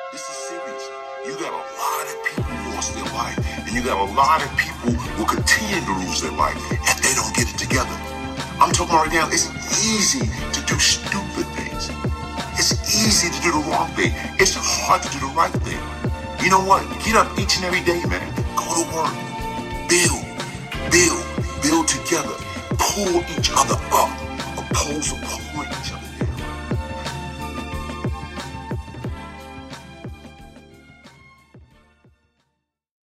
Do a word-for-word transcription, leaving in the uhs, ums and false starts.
This is serious. You got a lot of people who lost their life, and you got a lot of people who continue to lose their life if they don't get it together. I'm talking right now, it's easy to do stupid things. It's easy to do the wrong thing. It's hard to do the right thing. You know what? Get up each and every day, man. Go to work. Build. Build. Build together. Pull each other up. Opposed to pulling